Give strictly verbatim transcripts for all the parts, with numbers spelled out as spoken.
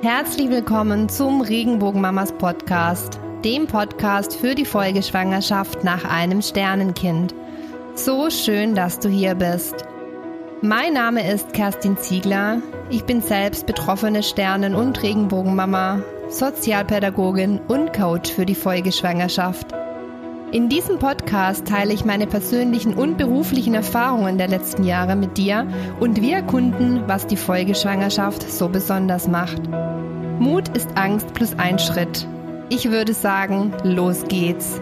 Herzlich willkommen zum Regenbogenmamas Podcast, dem Podcast für die Folgeschwangerschaft nach einem Sternenkind. So schön, dass du hier bist. Mein Name ist Kerstin Ziegler. Ich bin selbst betroffene Sternen- und Regenbogenmama, Sozialpädagogin und Coach für die Folgeschwangerschaft. In diesem Podcast teile ich meine persönlichen und beruflichen Erfahrungen der letzten Jahre mit dir und wir erkunden, was die Folgeschwangerschaft so besonders macht. Mut ist Angst plus ein Schritt. Ich würde sagen, los geht's.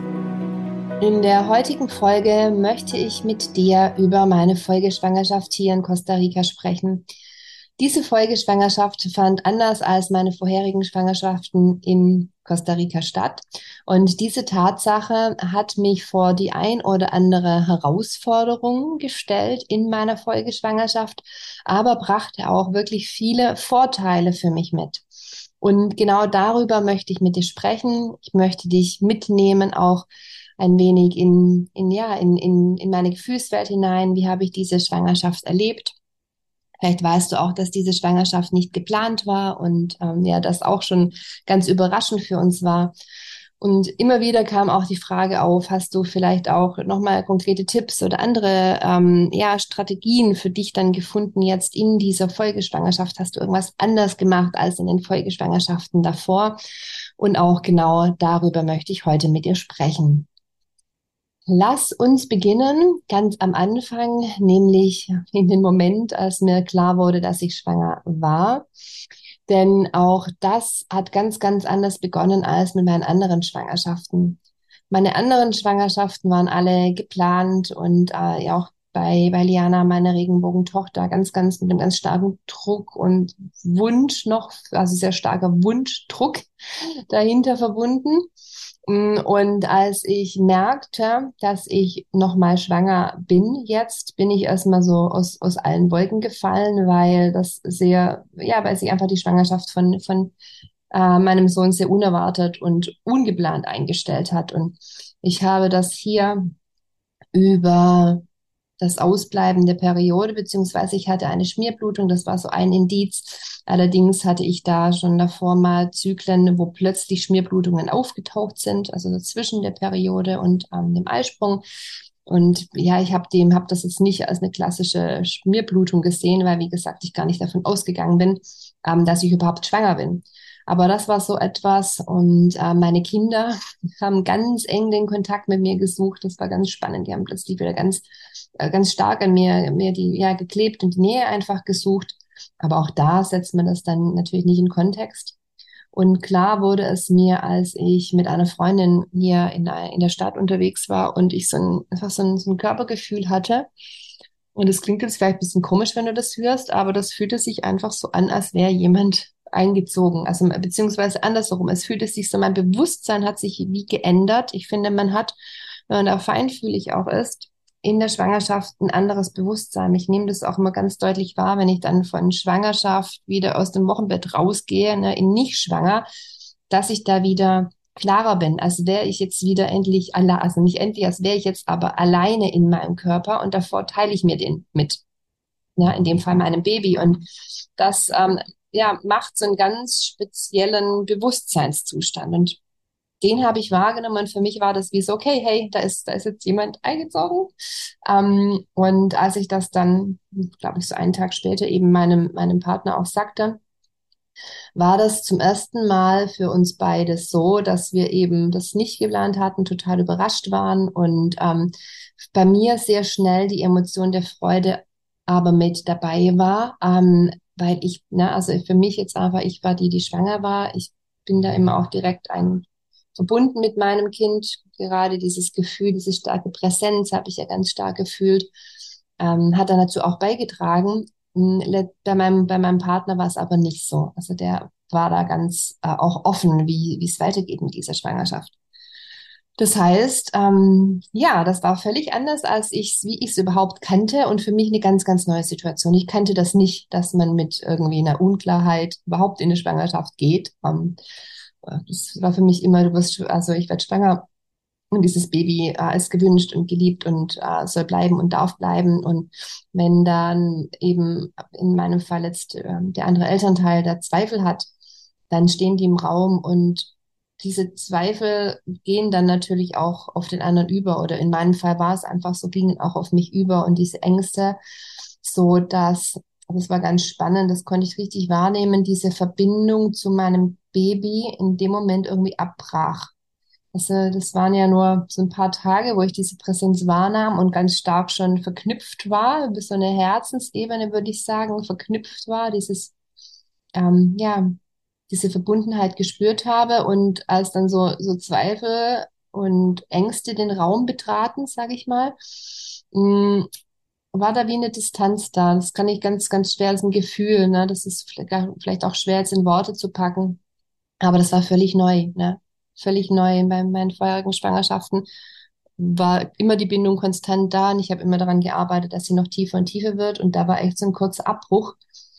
In der heutigen Folge möchte ich mit dir über meine Folgeschwangerschaft hier in Costa Rica sprechen. Diese Folgeschwangerschaft fand anders als meine vorherigen Schwangerschaften in Costa Rica statt. Und diese Tatsache hat mich vor die ein oder andere Herausforderung gestellt in meiner Folgeschwangerschaft, aber brachte auch wirklich viele Vorteile für mich mit. Und genau darüber möchte ich mit dir sprechen. Ich möchte dich mitnehmen, auch ein wenig in, in, ja, in, in, in meine Gefühlswelt hinein. Wie habe ich diese Schwangerschaft erlebt? Vielleicht weißt du auch, dass diese Schwangerschaft nicht geplant war und ähm, ja, das auch schon ganz überraschend für uns war. Und immer wieder kam auch die Frage auf, hast du vielleicht auch nochmal konkrete Tipps oder andere ähm, ja, Strategien für dich dann gefunden jetzt in dieser Folgeschwangerschaft? Hast du irgendwas anders gemacht als in den Folgeschwangerschaften davor? Und auch genau darüber möchte ich heute mit dir sprechen. Lass uns beginnen ganz am Anfang, nämlich in dem Moment, als mir klar wurde, dass ich schwanger war. Denn auch das hat ganz, ganz anders begonnen als mit meinen anderen Schwangerschaften. Meine anderen Schwangerschaften waren alle geplant und äh, ja auch bei, bei Liana, meiner Regenbogentochter, ganz, ganz mit einem ganz starken Druck und Wunsch noch, also sehr starker Wunschdruck dahinter verbunden. Und als ich merkte, dass ich nochmal schwanger bin, jetzt bin ich erstmal so aus, aus allen Wolken gefallen, weil das sehr, ja, weil sich einfach die Schwangerschaft von, von äh, meinem Sohn sehr unerwartet und ungeplant eingestellt hat. Und ich habe das hier über das Ausbleiben der Periode, beziehungsweise ich hatte eine Schmierblutung, das war so ein Indiz. Allerdings hatte ich da schon davor mal Zyklen, wo plötzlich Schmierblutungen aufgetaucht sind, also zwischen der Periode und ähm, dem Eisprung. Und ja, ich habe dem, habe das jetzt nicht als eine klassische Schmierblutung gesehen, weil wie gesagt, ich gar nicht davon ausgegangen bin, ähm, dass ich überhaupt schwanger bin. Aber das war so etwas und äh, meine Kinder haben ganz eng den Kontakt mit mir gesucht. Das war ganz spannend. Die haben plötzlich wieder ganz, äh, ganz stark an mir, mir die, ja, geklebt und die Nähe einfach gesucht. Aber auch da setzt man das dann natürlich nicht in Kontext. Und klar wurde es mir, als ich mit einer Freundin hier in der, in der Stadt unterwegs war und ich so ein, einfach so ein, so ein Körpergefühl hatte. Und es klingt jetzt vielleicht ein bisschen komisch, wenn du das hörst, aber das fühlte sich einfach so an, als wäre jemand eingezogen, also beziehungsweise andersherum. Es fühlte sich so, mein Bewusstsein hat sich wie geändert. Ich finde, man hat, wenn man da feinfühlig auch ist, in der Schwangerschaft ein anderes Bewusstsein. Ich nehme das auch immer ganz deutlich wahr, wenn ich dann von Schwangerschaft wieder aus dem Wochenbett rausgehe, ne, in nicht schwanger, dass ich da wieder klarer bin, als wäre ich jetzt wieder endlich alle, also nicht endlich, als wäre ich jetzt aber alleine in meinem Körper und davor teile ich mir den mit. Ja, in dem Fall meinem Baby. Und das ähm, ja, macht so einen ganz speziellen Bewusstseinszustand. Und den habe ich wahrgenommen. Und für mich war das wie so, okay, hey, da ist, da ist jetzt jemand eingezogen. Ähm, und als ich das dann, glaube ich, so einen Tag später eben meinem, meinem Partner auch sagte, war das zum ersten Mal für uns beide so, dass wir eben das nicht geplant hatten, total überrascht waren und ähm, bei mir sehr schnell die Emotion der Freude aber mit dabei war, ähm, weil ich, ne, also für mich jetzt einfach, ich war die, die schwanger war. Ich bin da immer auch direkt ein, verbunden mit meinem Kind. Gerade dieses Gefühl, diese starke Präsenz habe ich ja ganz stark gefühlt, ähm, hat dann dazu auch beigetragen. Hm, Bei meinem, bei meinem Partner war es aber nicht so. Also der war da ganz äh, auch offen, wie, wie es weitergeht mit dieser Schwangerschaft. Das heißt, ähm, ja, das war völlig anders, als ich, wie ich es überhaupt kannte und für mich eine ganz, ganz neue Situation. Ich kannte das nicht, dass man mit irgendwie einer Unklarheit überhaupt in eine Schwangerschaft geht. Ähm, äh, das war für mich immer, du wirst, also ich werde schwanger und dieses Baby äh, ist gewünscht und geliebt und äh, soll bleiben und darf bleiben. Und wenn dann eben in meinem Fall jetzt äh, der andere Elternteil der Zweifel hat, dann stehen die im Raum und diese Zweifel gehen dann natürlich auch auf den anderen über oder in meinem Fall war es einfach so, gingen auch auf mich über und diese Ängste, so dass, das war ganz spannend, das konnte ich richtig wahrnehmen, diese Verbindung zu meinem Baby in dem Moment irgendwie abbrach. Also das waren ja nur so ein paar Tage, wo ich diese Präsenz wahrnahm und ganz stark schon verknüpft war, bis so eine Herzensebene, würde ich sagen, verknüpft war, dieses, ähm, ja, diese Verbundenheit gespürt habe. Und als dann so, so Zweifel und Ängste den Raum betraten, sage ich mal, mh, war da wie eine Distanz da. Das kann ich ganz, ganz schwer, das ist ein Gefühl, ne? Das ist vielleicht vielleicht auch schwer jetzt in Worte zu packen. Aber das war völlig neu, ne? Völlig neu. Bei meinen vorherigen Schwangerschaften war immer die Bindung konstant da und ich habe immer daran gearbeitet, dass sie noch tiefer und tiefer wird. Und da war echt so ein kurzer Abbruch.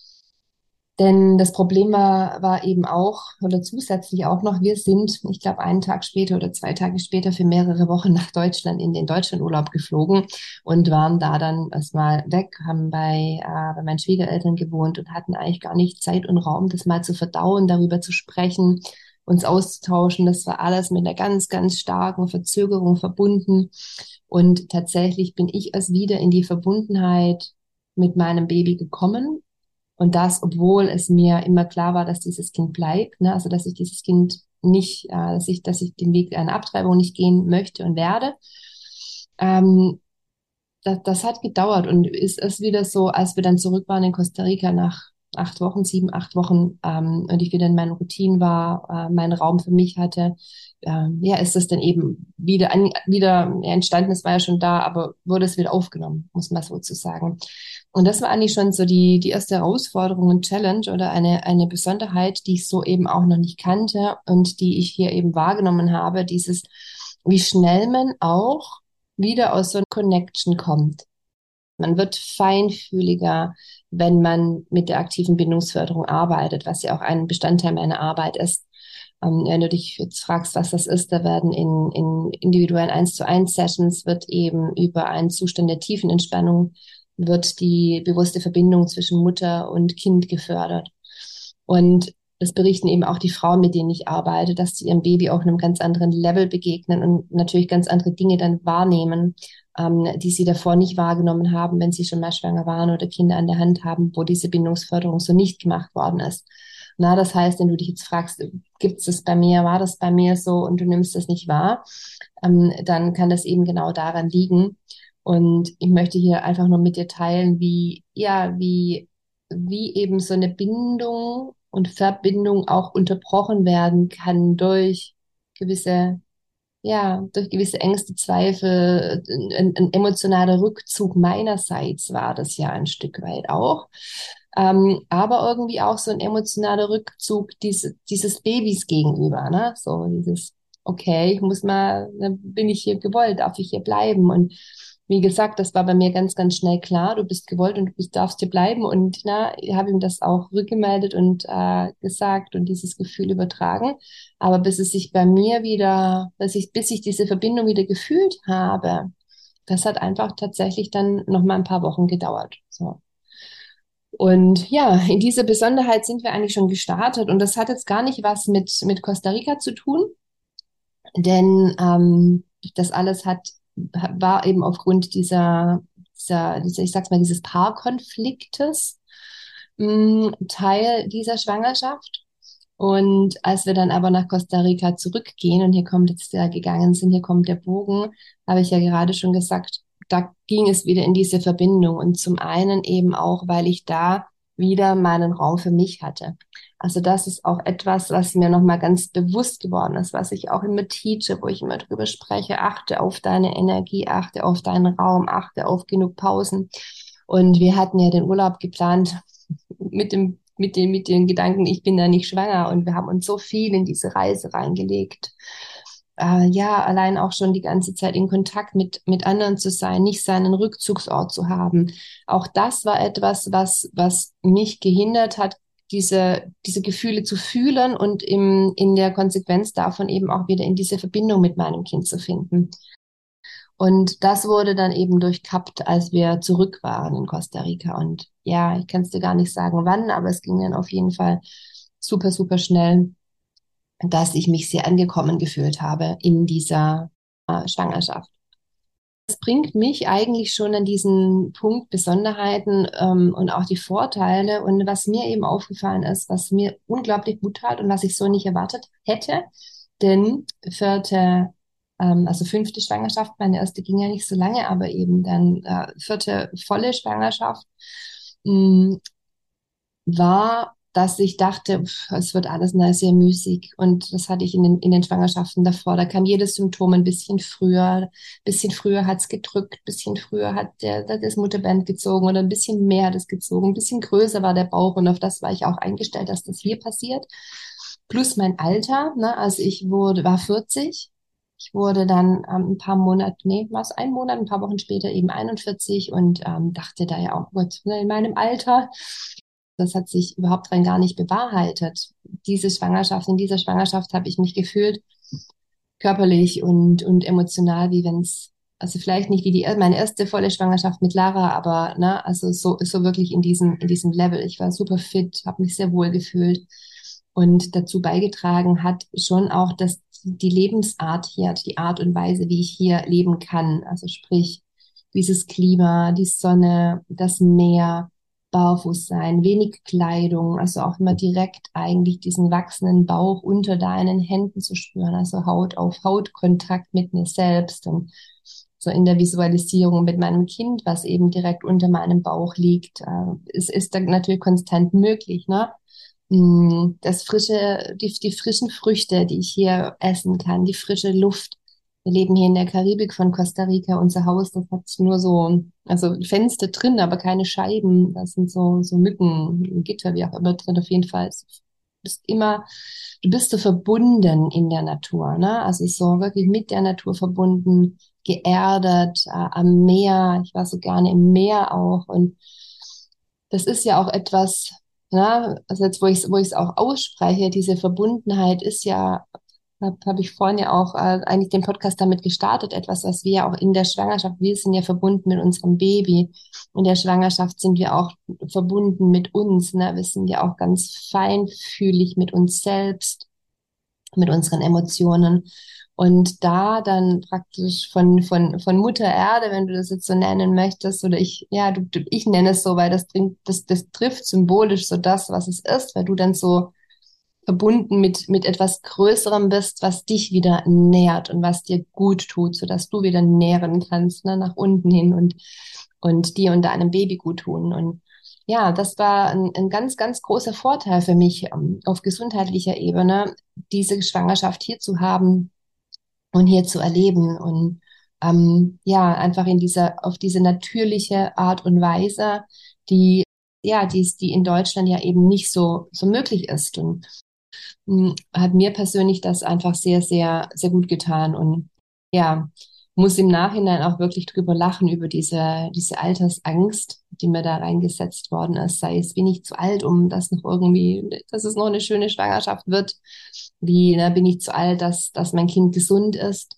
Denn das Problem war, war eben auch, oder zusätzlich auch noch, wir sind, ich glaube, einen Tag später oder zwei Tage später für mehrere Wochen nach Deutschland in den Deutschlandurlaub geflogen und waren da dann erstmal weg, haben bei, äh, bei meinen Schwiegereltern gewohnt und hatten eigentlich gar nicht Zeit und Raum, das mal zu verdauen, darüber zu sprechen, uns auszutauschen. Das war alles mit einer ganz, ganz starken Verzögerung verbunden. Und tatsächlich bin ich erst wieder in die Verbundenheit mit meinem Baby gekommen und das, obwohl es mir immer klar war, dass dieses Kind bleibt, ne? Also dass ich dieses Kind nicht, äh, dass ich, dass ich den Weg einer Abtreibung nicht gehen möchte und werde. Ähm, das, das hat gedauert und ist es wieder so, als wir dann zurück waren in Costa Rica nach acht Wochen, sieben, acht Wochen, ähm, und ich wieder in meinen Routinen war, äh, meinen Raum für mich hatte, ähm, ja, ist es dann eben wieder, an, wieder ja, entstanden, es war ja schon da, aber wurde es wieder aufgenommen, muss man so zu sagen. Und das war eigentlich schon so die, die erste Herausforderung und Challenge oder eine, eine Besonderheit, die ich so eben auch noch nicht kannte und die ich hier eben wahrgenommen habe, dieses, wie schnell man auch wieder aus so einer Connection kommt. Man wird feinfühliger, wenn man mit der aktiven Bindungsförderung arbeitet, was ja auch ein Bestandteil meiner Arbeit ist. Ähm, wenn du dich jetzt fragst, was das ist, da werden in, in individuellen eins zu eins Sessions wird eben über einen Zustand der tiefen Entspannung wird die bewusste Verbindung zwischen Mutter und Kind gefördert. Und das berichten eben auch die Frauen, mit denen ich arbeite, dass sie ihrem Baby auf einem ganz anderen Level begegnen und natürlich ganz andere Dinge dann wahrnehmen, ähm, die sie davor nicht wahrgenommen haben, wenn sie schon mal schwanger waren oder Kinder an der Hand haben, wo diese Bindungsförderung so nicht gemacht worden ist. Na, das heißt, wenn du dich jetzt fragst, gibt es das bei mir, war das bei mir so und du nimmst das nicht wahr, ähm, dann kann das eben genau daran liegen. Und ich möchte hier einfach nur mit dir teilen, wie, ja, wie, wie eben so eine Bindung und Verbindung auch unterbrochen werden kann durch gewisse, ja, durch gewisse Ängste, Zweifel, ein, ein emotionaler Rückzug meinerseits war das ja ein Stück weit auch. Ähm, aber irgendwie auch so ein emotionaler Rückzug dieses, dieses Babys gegenüber, ne? So dieses, okay, ich muss mal, dann bin ich hier gewollt, darf ich hier bleiben? Und wie gesagt, das war bei mir ganz, ganz schnell klar, du bist gewollt und du bist, darfst hier bleiben. Und na, ich habe ihm das auch rückgemeldet und äh, gesagt und dieses Gefühl übertragen. Aber bis es sich bei mir wieder, bis ich, bis ich diese Verbindung wieder gefühlt habe, das hat einfach tatsächlich dann noch mal ein paar Wochen gedauert. So. Und ja, in diese Besonderheit sind wir eigentlich schon gestartet. Und das hat jetzt gar nicht was mit, mit Costa Rica zu tun, denn ähm, das alles hat, war eben aufgrund dieser, dieser, dieser, ich sag's mal, dieses Paarkonfliktes mh, Teil dieser Schwangerschaft. Und als wir dann aber nach Costa Rica zurückgehen, und hier kommt jetzt der gegangen sind, hier kommt der Bogen, habe ich ja gerade schon gesagt, da ging es wieder in diese Verbindung. Und zum einen eben auch, weil ich da wieder meinen Raum für mich hatte. Also das ist auch etwas, was mir nochmal ganz bewusst geworden ist, was ich auch immer teache, wo ich immer drüber spreche, achte auf deine Energie, achte auf deinen Raum, achte auf genug Pausen. Und wir hatten ja den Urlaub geplant mit dem, mit dem, mit den Gedanken, ich bin da nicht schwanger und wir haben uns so viel in diese Reise reingelegt. Äh, ja, allein auch schon die ganze Zeit in Kontakt mit, mit anderen zu sein, nicht seinen Rückzugsort zu haben. Auch das war etwas, was, was mich gehindert hat, diese, diese Gefühle zu fühlen und im, in der Konsequenz davon eben auch wieder in diese Verbindung mit meinem Kind zu finden. Und das wurde dann eben durchkappt, als wir zurück waren in Costa Rica. Und ja, ich kann es dir gar nicht sagen, wann, aber es ging dann auf jeden Fall super, super schnell, dass ich mich sehr angekommen gefühlt habe in dieser äh, Schwangerschaft. Das bringt mich eigentlich schon an diesen Punkt Besonderheiten ähm, und auch die Vorteile. Und was mir eben aufgefallen ist, was mir unglaublich gut tat und was ich so nicht erwartet hätte, denn vierte, ähm, also fünfte Schwangerschaft, meine erste ging ja nicht so lange, aber eben dann äh, vierte volle Schwangerschaft, mh, war, dass ich dachte, pf, es wird alles na, sehr müßig. Und das hatte ich in den, in den Schwangerschaften davor. Da kam jedes Symptom ein bisschen früher. Bisschen früher hat es gedrückt, bisschen früher hat der, der das Mutterband gezogen oder ein bisschen mehr hat es gezogen. Ein bisschen größer war der Bauch und auf das war ich auch eingestellt, dass das hier passiert. Plus mein Alter, ne? Also ich wurde, war vierzig. Ich wurde dann ähm, ein paar Monate, nee, war es ein Monat, ein paar Wochen später eben einundvierzig und ähm, dachte da ja auch, gut, ne, in meinem Alter, das hat sich überhaupt rein gar nicht bewahrheitet. Diese Schwangerschaft, in dieser Schwangerschaft habe ich mich gefühlt, körperlich und, und emotional, wie wenn es, also vielleicht nicht wie die, meine erste volle Schwangerschaft mit Lara, aber ne, also so, so wirklich in diesem, in diesem Level. Ich war super fit, habe mich sehr wohl gefühlt und dazu beigetragen hat schon auch, dass die Lebensart hier, die Art und Weise, wie ich hier leben kann, also sprich dieses Klima, die Sonne, das Meer, Barfußsein, wenig Kleidung, also auch immer direkt eigentlich diesen wachsenden Bauch unter deinen Händen zu spüren, also Haut auf Haut Kontakt mit mir selbst und so in der Visualisierung mit meinem Kind, was eben direkt unter meinem Bauch liegt, äh, ist, ist dann natürlich konstant möglich, ne? Mm, Das frische, die, die frischen Früchte, die ich hier essen kann, die frische Luft. Wir leben hier in der Karibik von Costa Rica. Unser Haus, das hat nur so, also Fenster drin, aber keine Scheiben. Da sind so, so Mücken, Gitter, wie auch immer drin. Auf jeden Fall. Du bist immer, du bist so verbunden in der Natur, ne? Also so wirklich mit der Natur verbunden, geerdet, äh, am Meer. Ich war so gerne im Meer auch. Und das ist ja auch etwas, ja, also jetzt, wo ich es wo ich es auch ausspreche, diese Verbundenheit ist ja, habe hab hab ich vorhin ja auch äh, eigentlich den Podcast damit gestartet, etwas, was wir ja auch in der Schwangerschaft, wir sind ja verbunden mit unserem Baby. In der Schwangerschaft sind wir auch verbunden mit uns, ne? Wir sind ja auch ganz feinfühlig mit uns selbst, mit unseren Emotionen. Und da dann praktisch von, von, von Mutter Erde, wenn du das jetzt so nennen möchtest, oder ich, ja, du, du, ich nenne es so, weil das, bringt- das, das trifft symbolisch so das, was es ist, weil du dann so verbunden mit, mit etwas Größerem bist, was dich wieder nährt und was dir gut tut, sodass du wieder nähren kannst, ne, nach unten hin und, und dir und deinem Baby gut tun. Und ja, das war ein, ein ganz, ganz großer Vorteil für mich ähm, auf gesundheitlicher Ebene, diese Schwangerschaft hier zu haben und hier zu erleben und ähm, ja, einfach in dieser, auf diese natürliche Art und Weise, die, ja, die, ist- die in Deutschland ja eben nicht so, so möglich ist. Und mh, hat mir persönlich das einfach sehr, sehr, sehr gut getan und ja, muss im Nachhinein auch wirklich drüber lachen, über diese, diese Altersangst, die mir da reingesetzt worden ist. Sei es, bin ich zu alt, um das noch irgendwie, dass es noch eine schöne Schwangerschaft wird? Wie, ne, bin ich zu alt, dass, dass mein Kind gesund ist?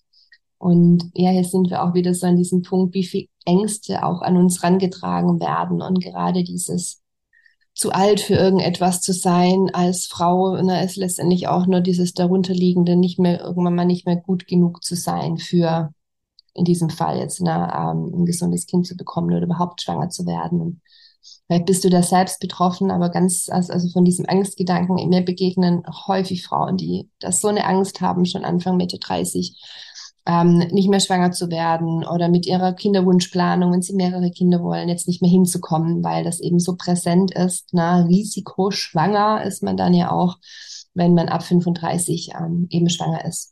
Und ja, hier sind wir auch wieder so an diesem Punkt, wie viel Ängste auch an uns rangetragen werden und gerade dieses zu alt für irgendetwas zu sein als Frau, ne, ist letztendlich auch nur dieses darunterliegende, nicht mehr, irgendwann mal nicht mehr gut genug zu sein für, in diesem Fall jetzt, ne, ähm, ein gesundes Kind zu bekommen oder überhaupt schwanger zu werden. Und vielleicht bist du da selbst betroffen, aber ganz, also also von diesem Angstgedanken, mir begegnen häufig Frauen, die das so eine Angst haben, schon Anfang Mitte dreißig, ähm, nicht mehr schwanger zu werden oder mit ihrer Kinderwunschplanung, wenn sie mehrere Kinder wollen, jetzt nicht mehr hinzukommen, weil das eben so präsent ist. Na, risikoschwanger ist man dann ja auch, wenn man ab fünfunddreißig ähm, eben schwanger ist.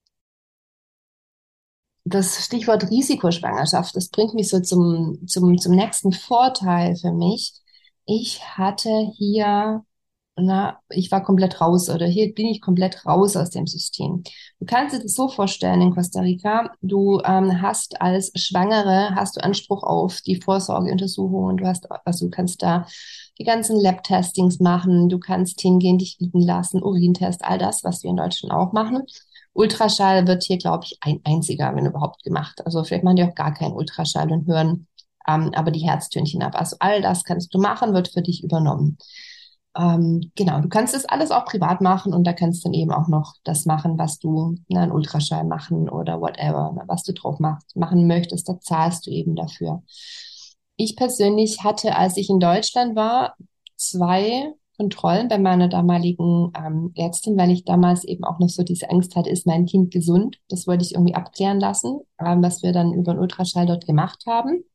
Das Stichwort Risikoschwangerschaft, das bringt mich so zum, zum, zum nächsten Vorteil für mich. Ich hatte hier, na, ich war komplett raus oder hier bin ich komplett raus aus dem System. Du kannst dir das so vorstellen in Costa Rica, du ähm, hast als Schwangere, hast du Anspruch auf die Vorsorgeuntersuchungen, du hast, also du kannst da die ganzen Lab-Testings machen, du kannst hingehen, dich wiegen lassen, Urintest, all das, was wir in Deutschland auch machen. Ultraschall wird hier, glaube ich, ein einziger, wenn überhaupt, gemacht. Also vielleicht machen die auch gar keinen Ultraschall und hören ähm, aber die Herztönchen ab. Also all das kannst du machen, wird für dich übernommen. Ähm, genau, du kannst das alles auch privat machen und da kannst du dann eben auch noch das machen, was du, ne, einen Ultraschall machen oder whatever, ne, was du drauf machst, machen möchtest, da zahlst du eben dafür. Ich persönlich hatte, als ich in Deutschland war, zwei Kontrollen bei meiner damaligen ähm, Ärztin, weil ich damals eben auch noch so diese Angst hatte, ist mein Kind gesund? Das wollte ich irgendwie abklären lassen, ähm, was wir dann über den Ultraschall dort gemacht haben.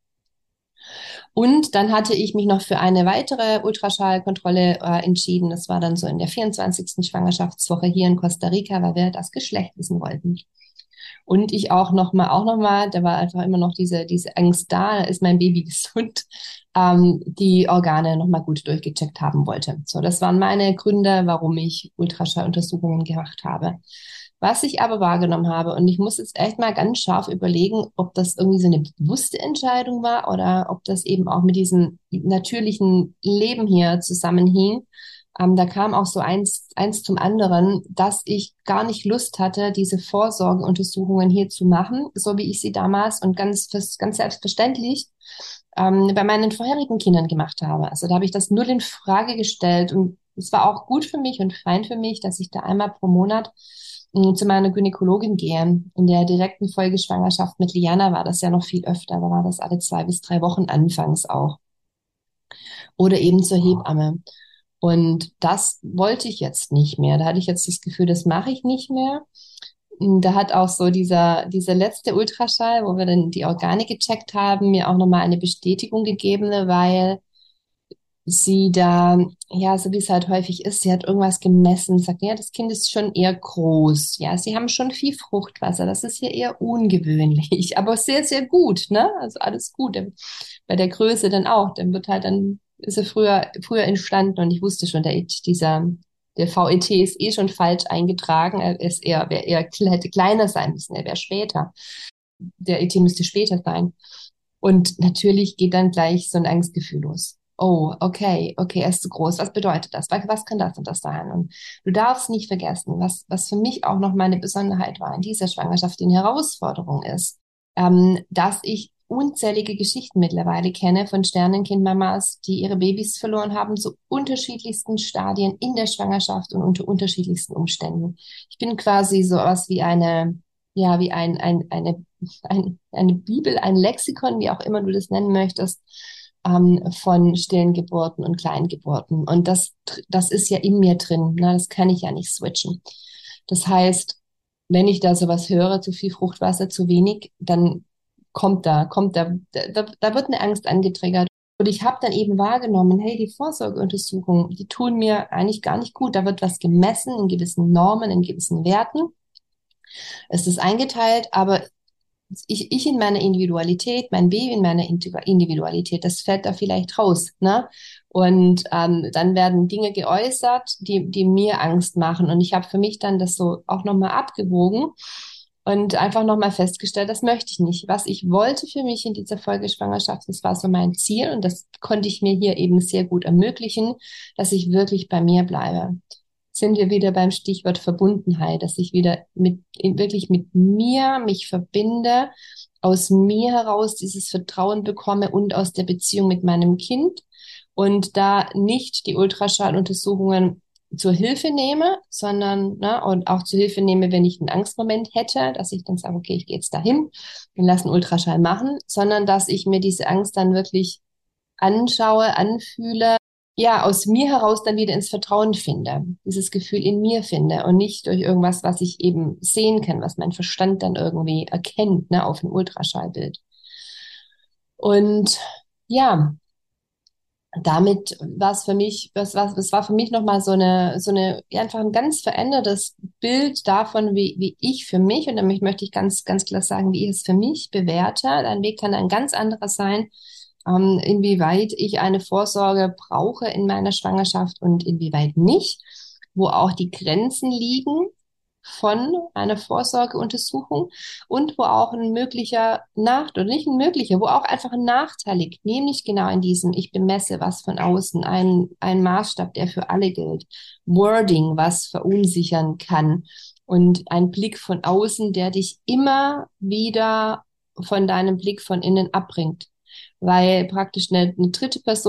Und dann hatte ich mich noch für eine weitere Ultraschallkontrolle äh, entschieden. Das war dann so in der vierundzwanzigsten Schwangerschaftswoche hier in Costa Rica, weil wir das Geschlecht wissen wollten. Und ich auch noch mal, auch noch mal, da war einfach immer noch diese, diese Angst da, ist mein Baby gesund, ähm, die Organe noch mal gut durchgecheckt haben wollte. So, das waren meine Gründe, warum ich Ultraschalluntersuchungen gemacht habe. Was ich aber wahrgenommen habe, und ich muss jetzt echt mal ganz scharf überlegen, ob das irgendwie so eine bewusste Entscheidung war oder ob das eben auch mit diesem natürlichen Leben hier zusammenhing. Ähm, da kam auch so eins, eins zum anderen, dass ich gar nicht Lust hatte, diese Vorsorgeuntersuchungen hier zu machen, so wie ich sie damals und ganz, ganz selbstverständlich ähm, bei meinen vorherigen Kindern gemacht habe. Also da habe ich das null in Frage gestellt und es war auch gut für mich und fein für mich, dass ich da einmal pro Monat mh, zu meiner Gynäkologin gehe. In der direkten Folgeschwangerschaft mit Liana war das ja noch viel öfter, da war das alle zwei bis drei Wochen anfangs auch. Oder eben zur Hebamme. Und das wollte ich jetzt nicht mehr. Da hatte ich jetzt das Gefühl, das mache ich nicht mehr. Und da hat auch so dieser, dieser letzte Ultraschall, wo wir dann die Organe gecheckt haben, mir auch nochmal eine Bestätigung gegeben, weil sie da, ja, so wie es halt häufig ist, sie hat irgendwas gemessen, sagt, ja, das Kind ist schon eher groß. Ja, sie haben schon viel Fruchtwasser. Das ist hier eher ungewöhnlich, aber sehr, sehr gut, ne? Also alles gut. Bei der Größe dann auch. Dann wird halt dann, ist er früher, früher entstanden und ich wusste schon, der, dieser, der V E T ist eh schon falsch eingetragen. Er ist eher, wäre eher, hätte kleiner sein müssen. Er wäre später. Der E T müsste später sein. Und natürlich geht dann gleich so ein Angstgefühl los. Oh, okay, okay, er ist zu groß. Was bedeutet das? Was, was kann das und das sein? Und du darfst nicht vergessen, was, was für mich auch noch meine Besonderheit war in dieser Schwangerschaft, die eine Herausforderung ist, ähm, dass ich unzählige Geschichten mittlerweile kenne von Sternenkindmamas, die ihre Babys verloren haben zu unterschiedlichsten Stadien in der Schwangerschaft und unter unterschiedlichsten Umständen. Ich bin quasi so was wie eine, ja, wie ein, ein, eine, ein, eine Bibel, ein Lexikon, wie auch immer du das nennen möchtest, ähm, von stillen Geburten und Kleingeburten. Und das, das ist ja in mir drin, ne? Das kann ich ja nicht switchen. Das heißt, wenn ich da sowas höre, zu viel Fruchtwasser, zu wenig, dann kommt da, kommt da, da, da wird eine Angst angetriggert. Und ich habe dann eben wahrgenommen, hey, die Vorsorgeuntersuchungen, die tun mir eigentlich gar nicht gut. Da wird was gemessen in gewissen Normen, in gewissen Werten. Es ist eingeteilt, aber ich, ich in meiner Individualität, mein Baby in meiner Individualität, das fällt da vielleicht raus, ne? Und ähm, dann werden Dinge geäußert, die, die mir Angst machen. Und ich habe für mich dann das so auch nochmal abgewogen und einfach nochmal festgestellt, das möchte ich nicht. Was ich wollte für mich in dieser Folgeschwangerschaft, das war so mein Ziel und das konnte ich mir hier eben sehr gut ermöglichen, dass ich wirklich bei mir bleibe. Sind wir wieder beim Stichwort Verbundenheit, dass ich wieder mit, wirklich mit mir mich verbinde, aus mir heraus dieses Vertrauen bekomme und aus der Beziehung mit meinem Kind und da nicht die Ultraschalluntersuchungen zur Hilfe nehme, sondern ne, und auch zur Hilfe nehme, wenn ich einen Angstmoment hätte, dass ich dann sage, okay, ich gehe jetzt dahin und lasse einen Ultraschall machen, sondern dass ich mir diese Angst dann wirklich anschaue, anfühle, ja, aus mir heraus dann wieder ins Vertrauen finde, dieses Gefühl in mir finde und nicht durch irgendwas, was ich eben sehen kann, was mein Verstand dann irgendwie erkennt, ne, auf dem Ultraschallbild. Und ja, damit war es für mich, das war, das war für mich nochmal so eine, so eine, ja, einfach ein ganz verändertes Bild davon, wie, wie ich für mich, und damit möchte ich ganz, ganz klar sagen, wie ich es für mich bewerte. Dein Weg kann ein ganz anderer sein, ähm, inwieweit ich eine Vorsorge brauche in meiner Schwangerschaft und inwieweit nicht, wo auch die Grenzen liegen von einer Vorsorgeuntersuchung und wo auch ein möglicher Nachteil, oder nicht ein möglicher, wo auch einfach ein Nachteil liegt, nämlich genau in diesem, ich bemesse was von außen, ein, ein Maßstab, der für alle gilt, Wording, was verunsichern kann und ein Blick von außen, der dich immer wieder von deinem Blick von innen abbringt, weil praktisch eine, eine dritte Person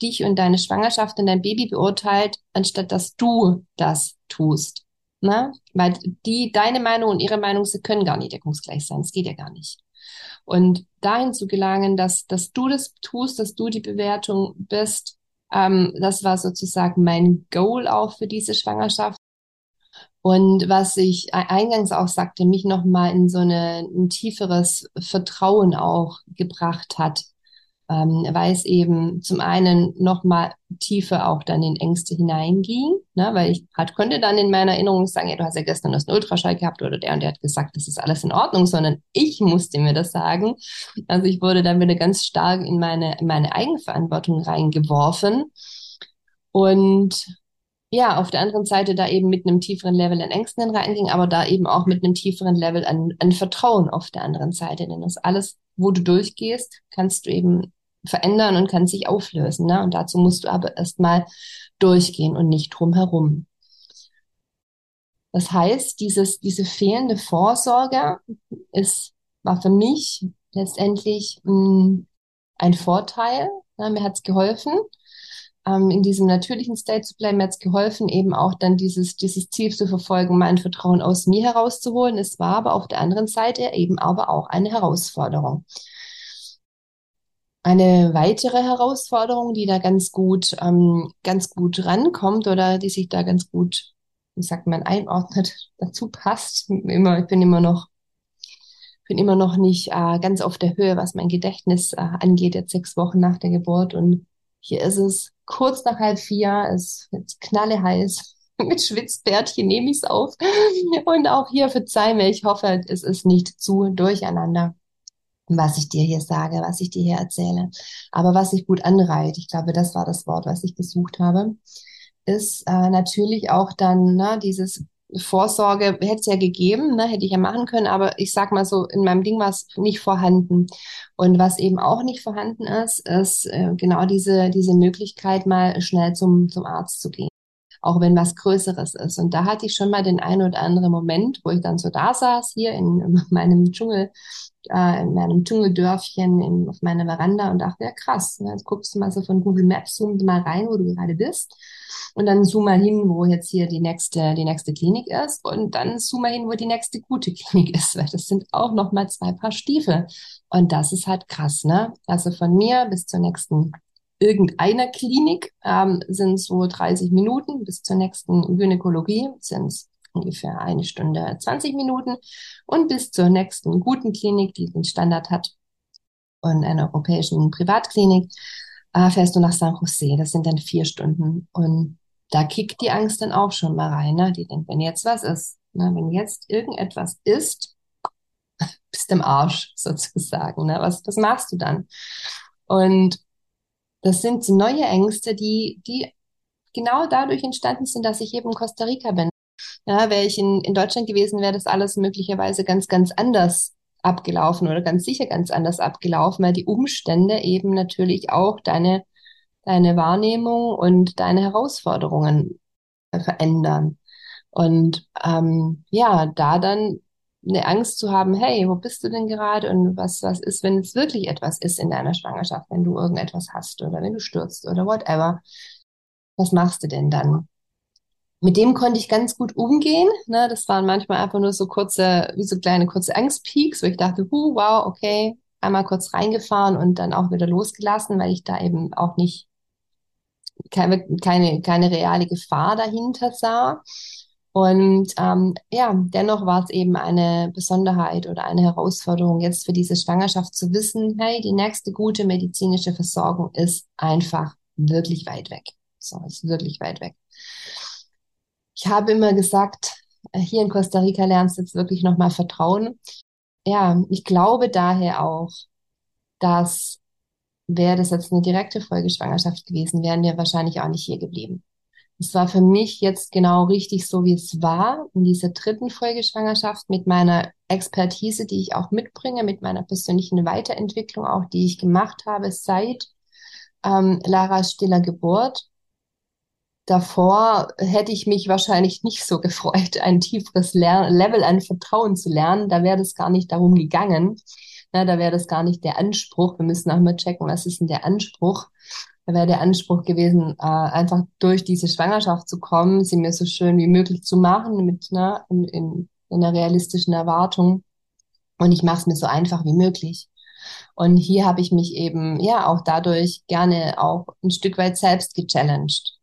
dich und deine Schwangerschaft und dein Baby beurteilt, anstatt dass du das tust. Ne? Weil die, deine Meinung und ihre Meinung, sie können gar nicht deckungsgleich sein. Es geht ja gar nicht. Und dahin zu gelangen, dass, dass du das tust, dass du die Bewertung bist, ähm, das war sozusagen mein Goal auch für diese Schwangerschaft. Und was ich e- eingangs auch sagte, mich nochmal in so eine, ein tieferes Vertrauen auch gebracht hat, ähm, weil es eben zum einen nochmal tiefer auch dann in Ängste hineinging, ne, weil ich halt konnte dann in meiner Erinnerung sagen, ja, du hast ja gestern das Ultraschall gehabt oder der und der hat gesagt, das ist alles in Ordnung, sondern ich musste mir das sagen. Also ich wurde dann wieder ganz stark in meine, in meine Eigenverantwortung reingeworfen und ja, auf der anderen Seite da eben mit einem tieferen Level an Ängsten reinging, aber da eben auch mit einem tieferen Level an, an Vertrauen auf der anderen Seite. Denn das alles, wo du durchgehst, kannst du eben verändern und kann sich auflösen. Ne? Und dazu musst du aber erstmal durchgehen und nicht drumherum. Das heißt, dieses, diese fehlende Vorsorge ist, war für mich letztendlich mh, ein Vorteil. Ne? Mir hat's geholfen, ähm, in diesem natürlichen State zu bleiben. Mir hat's geholfen, eben auch dann dieses, dieses Ziel zu verfolgen, mein Vertrauen aus mir herauszuholen. Es war aber auf der anderen Seite eben aber auch eine Herausforderung. Eine weitere Herausforderung, die da ganz gut, ähm, ganz gut rankommt oder die sich da ganz gut, wie sagt man, einordnet, dazu passt. Immer, ich bin immer noch, bin immer noch nicht äh, ganz auf der Höhe, was mein Gedächtnis äh, angeht, jetzt sechs Wochen nach der Geburt. Und hier ist es kurz nach halb vier, es ist knalleheiß. Mit Schwitzbärtchen nehme ich es auf. Und auch hier verzeih mir, ich hoffe, es ist nicht zu durcheinander, was ich dir hier sage, was ich dir hier erzähle. Aber was sich gut anreiht, ich glaube, das war das Wort, was ich gesucht habe, ist äh, natürlich auch dann ne, dieses Vorsorge, hätte es ja gegeben, ne, hätte ich ja machen können, aber ich sag mal so, in meinem Ding war es nicht vorhanden. Und was eben auch nicht vorhanden ist, ist äh, genau diese, diese Möglichkeit, mal schnell zum, zum Arzt zu gehen, auch wenn was Größeres ist. Und da hatte ich schon mal den einen oder anderen Moment, wo ich dann so da saß, hier in, in meinem Dschungel, äh, in meinem Dschungeldörfchen in, auf meiner Veranda und dachte, ja krass, ne, jetzt guckst du mal so von Google Maps, zoom mal rein, wo du gerade bist und dann zoom mal hin, wo jetzt hier die nächste, die nächste Klinik ist und dann zoom mal hin, wo die nächste gute Klinik ist, weil das sind auch noch mal zwei Paar Stiefel und das ist halt krass, ne? Also von mir bis zur nächsten irgendeiner Klinik ähm, sind so dreißig Minuten, bis zur nächsten Gynäkologie sind es ungefähr eine Stunde zwanzig Minuten und bis zur nächsten guten Klinik, die den Standard hat und einer europäischen Privatklinik, äh, fährst du nach San Jose. Das sind dann vier Stunden und da kickt die Angst dann auch schon mal rein. Ne? Die denkt, wenn jetzt was ist, ne? Wenn jetzt irgendetwas ist, bist du im Arsch sozusagen. Ne? Was, was machst du dann? Und das sind so neue Ängste, die, die genau dadurch entstanden sind, dass ich eben in Costa Rica bin. Ja, wäre ich in, in Deutschland gewesen, wäre das alles möglicherweise ganz, ganz anders abgelaufen oder ganz sicher ganz anders abgelaufen, weil die Umstände eben natürlich auch deine, deine Wahrnehmung und deine Herausforderungen äh, verändern. Und ähm, ja, da dann eine Angst zu haben, hey, wo bist du denn gerade und was, was ist, wenn es wirklich etwas ist in deiner Schwangerschaft, wenn du irgendetwas hast oder wenn du stürzt oder whatever, was machst du denn dann? Mit dem konnte ich ganz gut umgehen. Ne? Das waren manchmal einfach nur so kurze, wie so kleine kurze Angstpeaks, wo ich dachte, huh, wow, okay, einmal kurz reingefahren und dann auch wieder losgelassen, weil ich da eben auch nicht keine, keine, keine reale Gefahr dahinter sah. Und ähm, ja, dennoch war es eben eine Besonderheit oder eine Herausforderung jetzt für diese Schwangerschaft zu wissen, hey, die nächste gute medizinische Versorgung ist einfach wirklich weit weg. So, ist wirklich weit weg. Ich habe immer gesagt, äh, hier in Costa Rica lernst du jetzt wirklich nochmal Vertrauen. Ja, ich glaube daher auch, dass wäre das jetzt eine direkte Folgeschwangerschaft gewesen, wären wir wahrscheinlich auch nicht hier geblieben. Es war für mich jetzt genau richtig so, wie es war in dieser dritten Folgeschwangerschaft mit meiner Expertise, die ich auch mitbringe, mit meiner persönlichen Weiterentwicklung auch, die ich gemacht habe seit ähm, Laras stiller Geburt. Davor hätte ich mich wahrscheinlich nicht so gefreut, ein tieferes Ler Level an Vertrauen zu lernen. Da wäre das gar nicht darum gegangen. Na, da wäre das gar nicht der Anspruch. Wir müssen auch mal checken, was ist denn der Anspruch? Da wäre der Anspruch gewesen, äh, einfach durch diese Schwangerschaft zu kommen, sie mir so schön wie möglich zu machen, mit, ne, in, in, in einer realistischen Erwartung. Und ich mache es mir so einfach wie möglich. Und hier habe ich mich eben, ja, auch dadurch gerne auch ein Stück weit selbst gechallenged.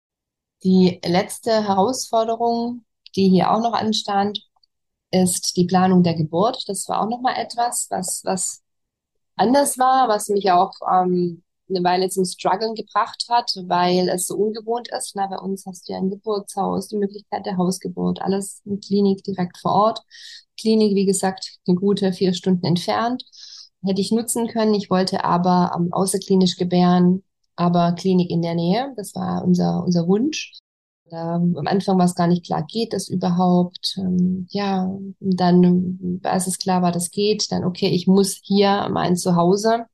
Die letzte Herausforderung, die hier auch noch anstand, ist die Planung der Geburt. Das war auch noch mal etwas, was, was anders war, was mich auch ähm, eine Weile zum Struggeln gebracht hat, weil es so ungewohnt ist. Na, bei uns hast du ja ein Geburtshaus, die Möglichkeit der Hausgeburt, alles in Klinik direkt vor Ort. Klinik, wie gesagt, eine gute vier Stunden entfernt. Hätte ich nutzen können. Ich wollte aber ähm, außerklinisch gebären, aber Klinik in der Nähe. Das war unser, unser Wunsch. Da, am Anfang war es gar nicht klar, geht das überhaupt? Ähm, ja, dann, als es klar war, das geht, dann, okay, ich muss hier mein Zuhause,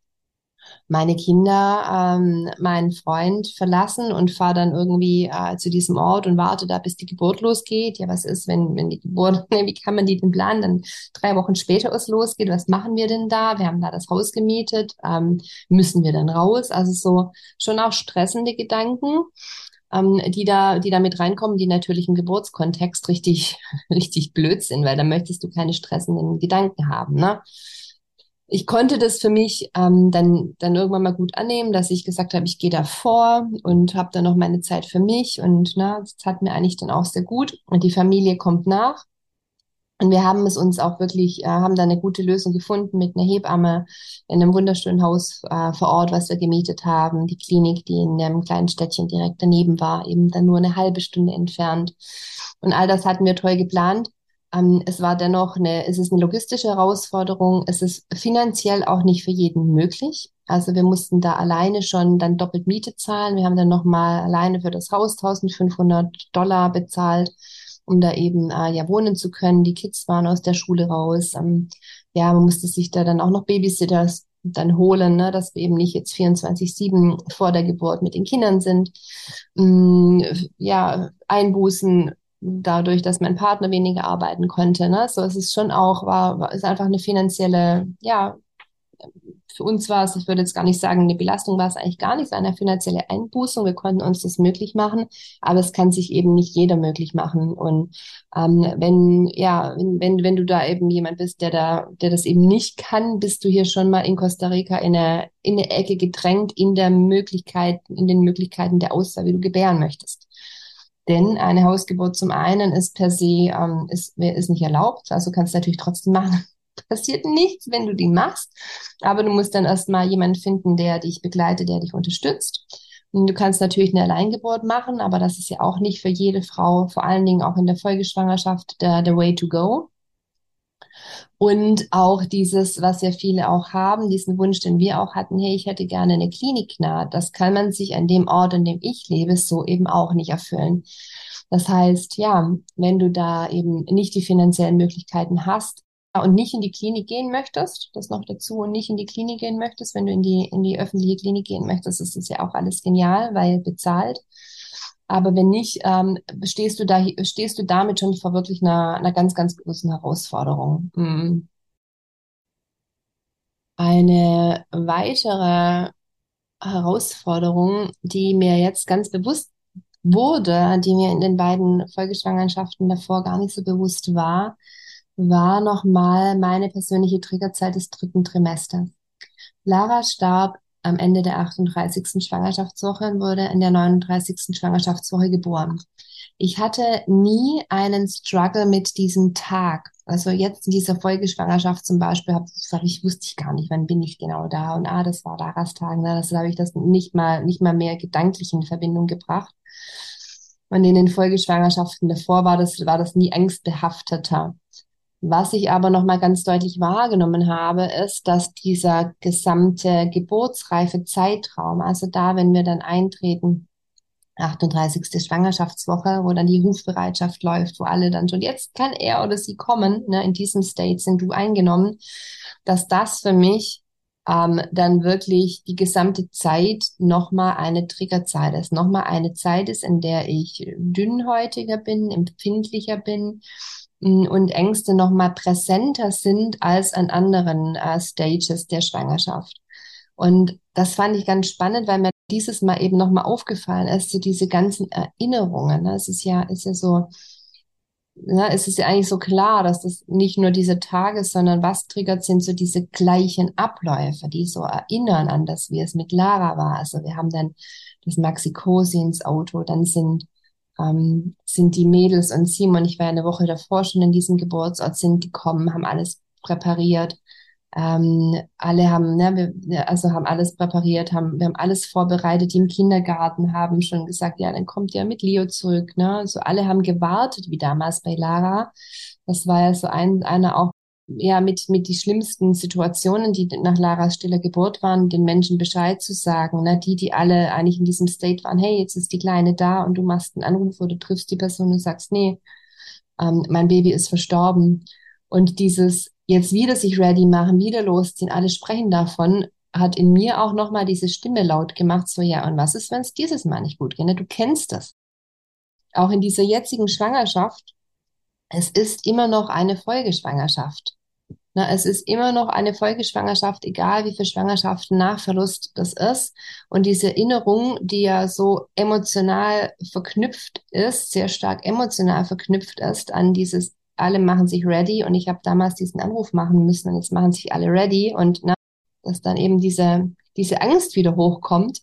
meine Kinder, ähm, meinen Freund verlassen und fahre dann irgendwie äh, zu diesem Ort und warte da, bis die Geburt losgeht. Ja, was ist, wenn, wenn die Geburt, wie kann man die denn planen? Dann drei Wochen später es losgeht, was machen wir denn da? Wir haben da das Haus gemietet, ähm, müssen wir dann raus? Also so schon auch stressende Gedanken, ähm, die da, die da mit reinkommen, die natürlich im Geburtskontext richtig, richtig blöd sind, weil da möchtest du keine stressenden Gedanken haben, ne? Ich konnte das für mich ähm, dann, dann irgendwann mal gut annehmen, dass ich gesagt habe, ich gehe da vor und habe dann noch meine Zeit für mich und na, das hat mir eigentlich dann auch sehr gut. Und die Familie kommt nach. Und wir haben es uns auch wirklich, äh, haben da eine gute Lösung gefunden mit einer Hebamme in einem wunderschönen Haus äh, vor Ort, was wir gemietet haben. Die Klinik, die in einem kleinen Städtchen direkt daneben war, eben dann nur eine halbe Stunde entfernt. Und all das hatten wir toll geplant. Ähm, es war dennoch eine, es ist eine logistische Herausforderung. Es ist finanziell auch nicht für jeden möglich. Also wir mussten da alleine schon dann doppelt Miete zahlen. Wir haben dann nochmal alleine für das Haus eintausendfünfhundert Dollar bezahlt, um da eben äh, ja wohnen zu können. Die Kids waren aus der Schule raus. Ähm, ja, man musste sich da dann auch noch Babysitters dann holen, ne, dass wir eben nicht jetzt vierundzwanzig sieben vor der Geburt mit den Kindern sind. Mm, ja, Einbußen dadurch, dass mein Partner weniger arbeiten konnte. Ne? So, es ist schon auch, war, war ist einfach eine finanzielle, ja, für uns war es, ich würde jetzt gar nicht sagen, eine Belastung war es eigentlich gar nicht, es war eine finanzielle Einbußung. Wir konnten uns das möglich machen, aber es kann sich eben nicht jeder möglich machen. Und ähm, wenn, ja, wenn, wenn, wenn du da eben jemand bist, der da, der das eben nicht kann, bist du hier schon mal in Costa Rica in eine, in eine Ecke gedrängt in der Möglichkeit, in den Möglichkeiten der Auswahl, wie du gebären möchtest. Denn eine Hausgeburt zum einen ist per se, ähm, ist, ist nicht erlaubt. Also kannst du natürlich trotzdem machen. Passiert nichts, wenn du die machst. Aber du musst dann erstmal jemanden finden, der dich begleitet, der dich unterstützt. Und du kannst natürlich eine Alleingeburt machen, aber das ist ja auch nicht für jede Frau, vor allen Dingen auch in der Folgeschwangerschaft, der, der way to go. Und auch dieses, was ja viele auch haben, diesen Wunsch, den wir auch hatten, hey, ich hätte gerne eine Klinik nah. Das kann man sich an dem Ort, an dem ich lebe, so eben auch nicht erfüllen. Das heißt, ja, wenn du da eben nicht die finanziellen Möglichkeiten hast und nicht in die Klinik gehen möchtest, das noch dazu und nicht in die Klinik gehen möchtest, wenn du in die, in die öffentliche Klinik gehen möchtest, ist das ja auch alles genial, weil bezahlt. Aber wenn nicht, ähm, stehst du da, stehst du damit schon vor wirklich einer, einer ganz, ganz großen Herausforderung. Mm. Eine weitere Herausforderung, die mir jetzt ganz bewusst wurde, die mir in den beiden Folgeschwangerschaften davor gar nicht so bewusst war, war nochmal meine persönliche Triggerzeit des dritten Trimesters. Lara starb am Ende der achtunddreißigsten Schwangerschaftswoche und wurde in der neununddreißigsten Schwangerschaftswoche geboren. Ich hatte nie einen Struggle mit diesem Tag. Also jetzt in dieser Folgeschwangerschaft zum Beispiel, hab, hab ich, wusste ich gar nicht, wann bin ich genau da. Und ah, das war Laras Tag. Ne? Das habe ich das nicht mal, nicht mal mehr gedanklich in Verbindung gebracht. Und in den Folgeschwangerschaften davor war das, war das nie angstbehafteter. Was ich aber noch mal ganz deutlich wahrgenommen habe, ist, dass dieser gesamte geburtsreife Zeitraum, also da, wenn wir dann eintreten, achtunddreißigste Schwangerschaftswoche, wo dann die Rufbereitschaft läuft, wo alle dann schon, jetzt kann er oder sie kommen, ne, in diesem State sind du eingenommen, dass das für mich ähm, dann wirklich die gesamte Zeit nochmal eine Triggerzeit ist, nochmal eine Zeit ist, in der ich dünnhäutiger bin, empfindlicher bin, und Ängste noch mal präsenter sind als an anderen äh, Stages der Schwangerschaft. Und das fand ich ganz spannend, weil mir dieses Mal eben nochmal aufgefallen ist, so diese ganzen Erinnerungen. Ne? Es ist ja, ist ja so, ne? Es ist ja eigentlich so klar, dass das nicht nur diese Tage, sondern was triggert, sind so diese gleichen Abläufe, die so erinnern an das, wie es mit Lara war. Also wir haben dann das Maxi-Cosi ins Auto, dann sind ähm, sind die Mädels und Simon, ich war ja eine Woche davor schon in diesem Geburtsort, sind gekommen, haben alles präpariert. Ähm, alle haben, ne, wir, wir also haben alles präpariert, haben, wir haben alles vorbereitet, die im Kindergarten haben schon gesagt, ja, dann kommt ihr mit Leo zurück, ne? Also alle haben gewartet, wie damals bei Lara. Das war ja so ein, einer auch, ja, mit, mit die schlimmsten Situationen, die nach Laras stiller Geburt waren, den Menschen Bescheid zu sagen, ne? Die, die alle eigentlich in diesem State waren, hey, jetzt ist die Kleine da und du machst einen Anruf oder triffst die Person und sagst, nee, ähm, mein Baby ist verstorben. Und dieses jetzt wieder sich ready machen, wieder losziehen, alle sprechen davon, hat in mir auch nochmal diese Stimme laut gemacht, so ja, und was ist, wenn es dieses Mal nicht gut geht? Ne? Du kennst das. Auch in dieser jetzigen Schwangerschaft, es ist immer noch eine Folgeschwangerschaft. Na, es ist immer noch eine Folgeschwangerschaft, egal wie viele Schwangerschaften nach Verlust das ist. Und diese Erinnerung, die ja so emotional verknüpft ist, sehr stark emotional verknüpft ist an dieses, alle machen sich ready und ich habe damals diesen Anruf machen müssen und jetzt machen sich alle ready und na, dass dann eben diese, diese Angst wieder hochkommt.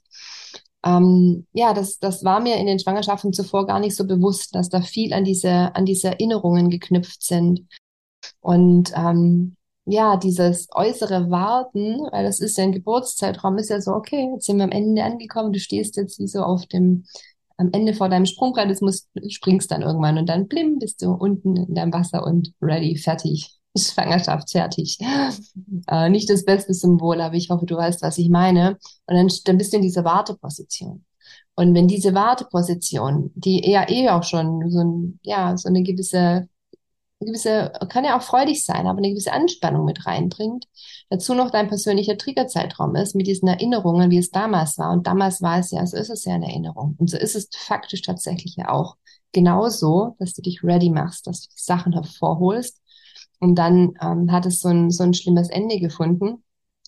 Ähm, ja, das, das war mir in den Schwangerschaften zuvor gar nicht so bewusst, dass da viel an diese, an diese Erinnerungen geknüpft sind. Und ähm, ja, dieses äußere Warten, weil das ist ja ein Geburtszeitraum, ist ja so, okay, jetzt sind wir am Ende angekommen, du stehst jetzt wie so auf dem, am Ende vor deinem Sprungbrett, das musst, springst dann irgendwann und dann blim, bist du unten in deinem Wasser und ready, fertig. Schwangerschaft fertig. Äh, nicht das beste Symbol, aber ich hoffe, du weißt, was ich meine. Und dann, dann bist du in dieser Warteposition. Und wenn diese Warteposition, die eher eh auch schon so ein, ja, so eine gewisse eine gewisse, kann ja auch freudig sein, aber eine gewisse Anspannung mit reinbringt. Dazu noch dein persönlicher Triggerzeitraum ist mit diesen Erinnerungen, wie es damals war. Und damals war es ja, so ist es ja eine Erinnerung. Und so ist es faktisch tatsächlich ja auch genauso, dass du dich ready machst, dass du die Sachen hervorholst. Und dann ähm, hat es so ein, so ein schlimmes Ende gefunden.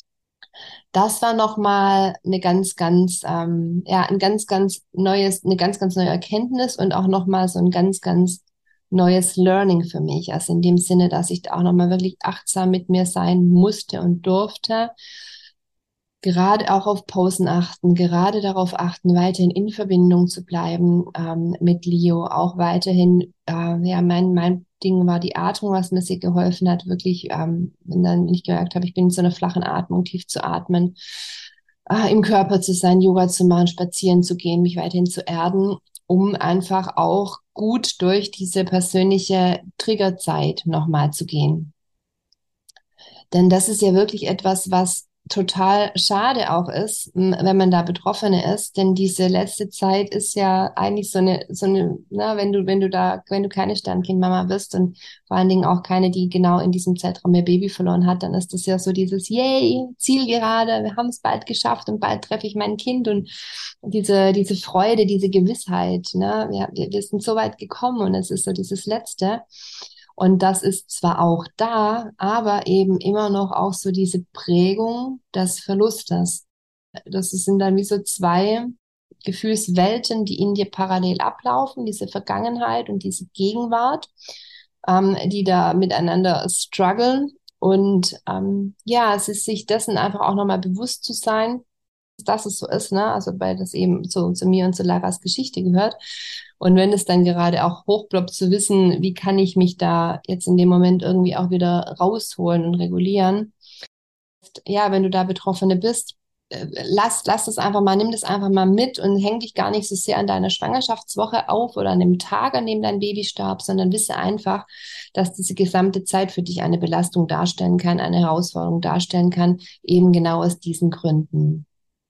Das war nochmal eine ganz, ganz, ähm, ja, ein ganz, ganz neues, eine ganz, ganz neue Erkenntnis und auch nochmal so ein ganz, ganz neues Learning für mich. Also in dem Sinne, dass ich da auch nochmal wirklich achtsam mit mir sein musste und durfte. Gerade auch auf Pausen achten, gerade darauf achten, weiterhin in Verbindung zu bleiben ähm, mit Leo, auch weiterhin, äh, ja, mein, mein Ding war die Atmung, was mir sehr geholfen hat, wirklich, ähm, wenn dann wenn ich gemerkt habe, ich bin in so einer flachen Atmung, tief zu atmen, äh, im Körper zu sein, Yoga zu machen, spazieren zu gehen, mich weiterhin zu erden, um einfach auch gut durch diese persönliche Triggerzeit nochmal zu gehen. Denn das ist ja wirklich etwas, was total schade auch ist, m, wenn man da Betroffene ist, denn diese letzte Zeit ist ja eigentlich so eine, so eine, na, wenn du, wenn du da, wenn du keine Sternkindmama bist und vor allen Dingen auch keine, die genau in diesem Zeitraum ihr Baby verloren hat, dann ist das ja so dieses Yay, Zielgerade, wir haben es bald geschafft und bald treffe ich mein Kind und diese, diese Freude, diese Gewissheit, ne, wir, wir wir sind so weit gekommen und es ist so dieses Letzte. Und das ist zwar auch da, aber eben immer noch auch so diese Prägung des Verlustes. Das sind dann wie so zwei Gefühlswelten, die in dir parallel ablaufen, diese Vergangenheit und diese Gegenwart, ähm, die da miteinander strugglen. Und ähm, ja, es ist sich dessen einfach auch nochmal bewusst zu sein, dass es so ist, ne? Also weil das eben zu, zu mir und zu Laras Geschichte gehört. Und wenn es dann gerade auch hochploppt, zu wissen, wie kann ich mich da jetzt in dem Moment irgendwie auch wieder rausholen und regulieren. Ja, wenn du da Betroffene bist, äh, lass, lass das einfach mal, nimm das einfach mal mit und häng dich gar nicht so sehr an deiner Schwangerschaftswoche auf oder an dem Tag, an dem dein Baby starb, sondern wisse einfach, dass diese gesamte Zeit für dich eine Belastung darstellen kann, eine Herausforderung darstellen kann, eben genau aus diesen Gründen.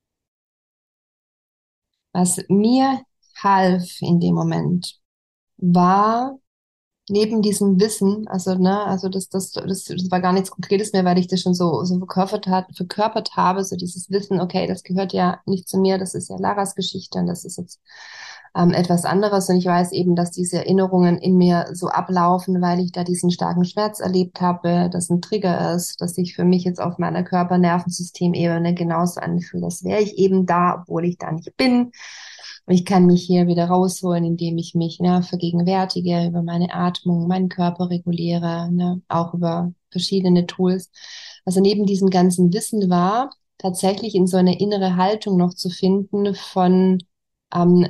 Was mir half in dem Moment, war neben diesem Wissen, also ne, also das, das, das, das war gar nichts Konkretes mehr, weil ich das schon so, so verkörpert hat, verkörpert habe, so dieses Wissen, okay, das gehört ja nicht zu mir, das ist ja Laras Geschichte und das ist jetzt ähm, etwas anderes. Und ich weiß eben, dass diese Erinnerungen in mir so ablaufen, weil ich da diesen starken Schmerz erlebt habe, dass ein Trigger ist, dass sich für mich jetzt auf meiner Körper-Nervensystemebene genauso anfühlt, als wäre ich eben da, obwohl ich da nicht bin. Und ich kann mich hier wieder rausholen, indem ich mich ne, vergegenwärtige, über meine Atmung, meinen Körper reguliere, ne, auch über verschiedene Tools. Also neben diesem ganzen Wissen war tatsächlich in so eine innere Haltung noch zu finden von ähm,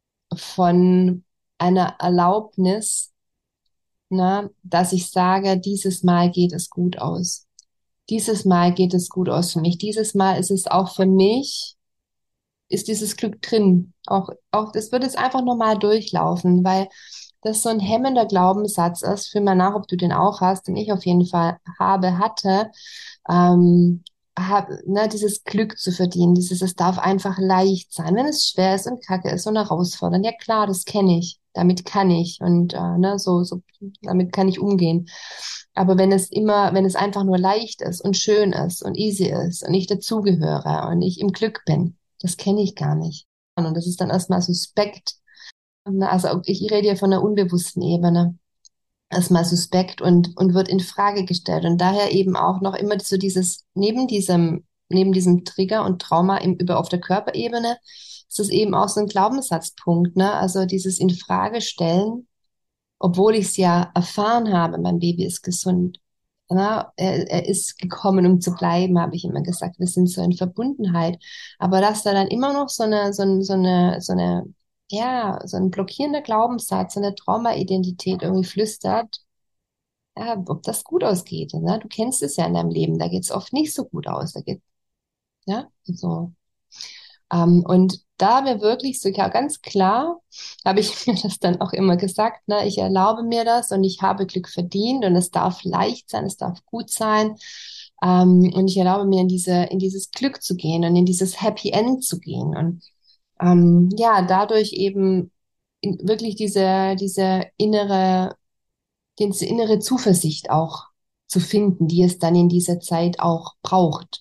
von einer Erlaubnis, ne, dass ich sage, dieses Mal geht es gut aus. Dieses Mal geht es gut aus für mich. Dieses Mal ist es auch für mich, ist dieses Glück drin. Auch, auch, das wird jetzt einfach normal durchlaufen, weil das so ein hemmender Glaubenssatz ist. Fühl mal nach, ob du den auch hast, den ich auf jeden Fall habe, hatte. Ähm, hab, ne, dieses Glück zu verdienen, dieses, es darf einfach leicht sein, wenn es schwer ist und kacke ist und herausfordernd. Ja klar, das kenne ich, damit kann ich und äh, ne, so, so, damit kann ich umgehen. Aber wenn es immer, wenn es einfach nur leicht ist und schön ist und easy ist und ich dazugehöre und ich im Glück bin, das kenne ich gar nicht. Und das ist dann erstmal suspekt. Ne, also ich rede ja von der unbewussten Ebene erstmal suspekt und, und wird in Frage gestellt. Und daher eben auch noch immer so dieses, neben diesem, neben diesem Trigger und Trauma im, über auf der Körperebene, ist es eben auch so ein Glaubenssatzpunkt, ne? Also dieses in Frage stellen, obwohl ich es ja erfahren habe, mein Baby ist gesund. Na, er, er ist gekommen, um zu bleiben, habe ich immer gesagt. Wir sind so in Verbundenheit. Aber dass da dann immer noch so eine, so eine, so eine, so eine, ja, so ein blockierender Glaubenssatz, so eine Trauma-Identität irgendwie flüstert, ja, ob das gut ausgeht. Ne? Du kennst es ja in deinem Leben, da geht es oft nicht so gut aus. Da geht, ja, so. Ähm, und da mir wirklich so ja, ganz klar, habe ich mir das dann auch immer gesagt, ne, ich erlaube mir das und ich habe Glück verdient und es darf leicht sein, es darf gut sein. Ähm, und ich erlaube mir in diese, in dieses Glück zu gehen und in dieses Happy End zu gehen. Und ähm, ja, dadurch eben in, wirklich diese, diese innere, diese innere Zuversicht auch zu finden, die es dann in dieser Zeit auch braucht.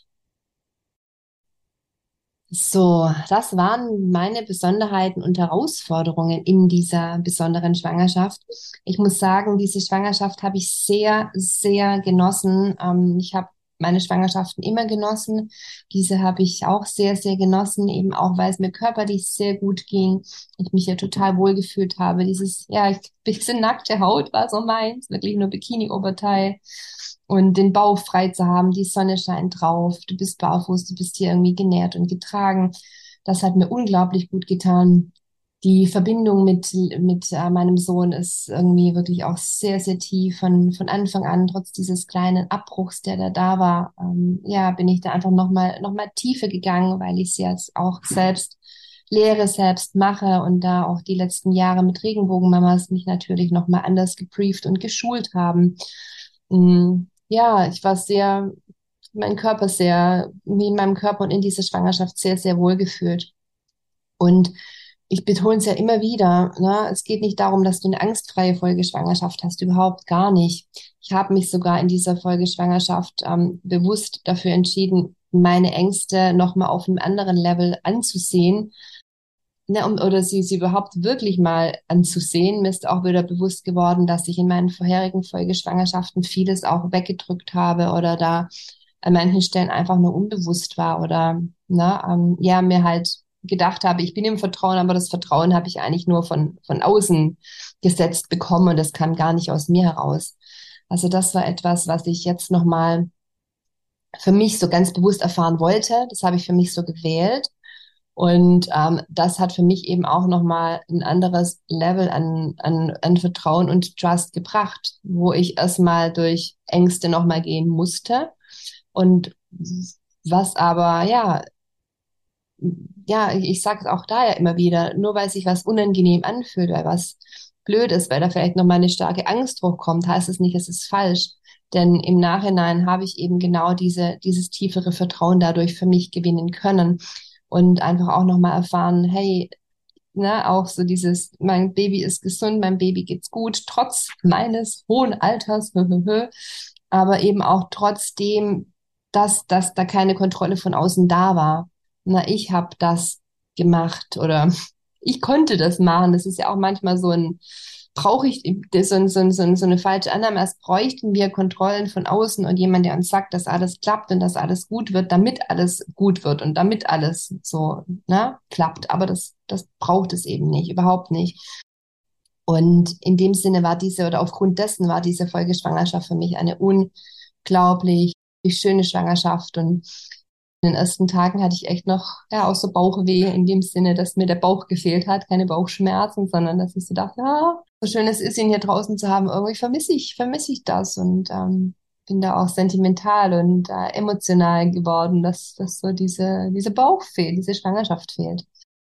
So, das waren meine Besonderheiten und Herausforderungen in dieser besonderen Schwangerschaft. Ich muss sagen, diese Schwangerschaft habe ich sehr, sehr genossen. Ähm, ich habe meine Schwangerschaften immer genossen. Diese habe ich auch sehr, sehr genossen, eben auch, weil es mir körperlich sehr gut ging. Ich mich ja total wohl gefühlt habe. Dieses, ja, ich, bisschen nackte Haut war so meins, wirklich nur Bikini-Oberteil und den Bauch frei zu haben, die Sonne scheint drauf, du bist barfuß, du bist hier irgendwie genährt und getragen. Das hat mir unglaublich gut getan. Die Verbindung mit, mit äh, meinem Sohn ist irgendwie wirklich auch sehr, sehr tief von, von Anfang an, trotz dieses kleinen Abbruchs, der da da war. Ähm, ja, bin ich da einfach nochmal, noch mal tiefer gegangen, weil ich es jetzt auch selbst lehre, selbst mache und da auch die letzten Jahre mit Regenbogenmamas mich natürlich nochmal anders gebrieft und geschult haben. Mm, ja, ich war sehr, mein Körper sehr, wie in meinem Körper und in dieser Schwangerschaft sehr, sehr wohl gefühlt. Und ich betone es ja immer wieder, ne? Es geht nicht darum, dass du eine angstfreie Folgeschwangerschaft hast, überhaupt gar nicht. Ich habe mich sogar in dieser Folgeschwangerschaft ähm, bewusst dafür entschieden, meine Ängste nochmal auf einem anderen Level anzusehen, ne, um, oder sie, sie überhaupt wirklich mal anzusehen. Mir ist auch wieder bewusst geworden, dass ich in meinen vorherigen Folgeschwangerschaften vieles auch weggedrückt habe oder da an manchen Stellen einfach nur unbewusst war oder ne, ähm, ja, mir halt gedacht habe, ich bin im Vertrauen, aber das Vertrauen habe ich eigentlich nur von, von außen gesetzt bekommen und das kam gar nicht aus mir heraus. Also das war etwas, was ich jetzt nochmal für mich so ganz bewusst erfahren wollte. Das habe ich für mich so gewählt. Und ähm, das hat für mich eben auch nochmal ein anderes Level an, an, an Vertrauen und Trust gebracht, wo ich erstmal durch Ängste nochmal gehen musste. Und was aber, ja, ja, ich sage es auch da ja immer wieder, nur weil sich was unangenehm anfühlt, weil was blöd ist, weil da vielleicht nochmal eine starke Angst hochkommt, heißt es nicht, es ist falsch. Denn im Nachhinein habe ich eben genau diese, dieses tiefere Vertrauen dadurch für mich gewinnen können und einfach auch nochmal erfahren, hey, ne, auch so dieses, mein Baby ist gesund, mein Baby geht's gut, trotz meines hohen Alters, aber eben auch trotzdem, dass, dass da keine Kontrolle von außen da war. Na, ich habe das gemacht oder ich konnte das machen. Das ist ja auch manchmal so ein, brauche ich so, so, so, so eine falsche Annahme, als bräuchten wir Kontrollen von außen und jemand, der uns sagt, dass alles klappt und dass alles gut wird, damit alles gut wird und damit alles so, ne, klappt. Aber das, das braucht es eben nicht, überhaupt nicht. Und in dem Sinne war diese, oder aufgrund dessen war diese Folgeschwangerschaft für mich eine unglaublich schöne Schwangerschaft. Und in den ersten Tagen hatte ich echt noch, ja, auch so Bauchweh in dem Sinne, dass mir der Bauch gefehlt hat, keine Bauchschmerzen, sondern dass ich so dachte, ja, so schön es ist, ihn hier draußen zu haben, irgendwie vermisse ich, vermisse ich das und ähm, bin da auch sentimental und äh, emotional geworden, dass, dass so diese, diese Bauch fehlt, diese Schwangerschaft fehlt.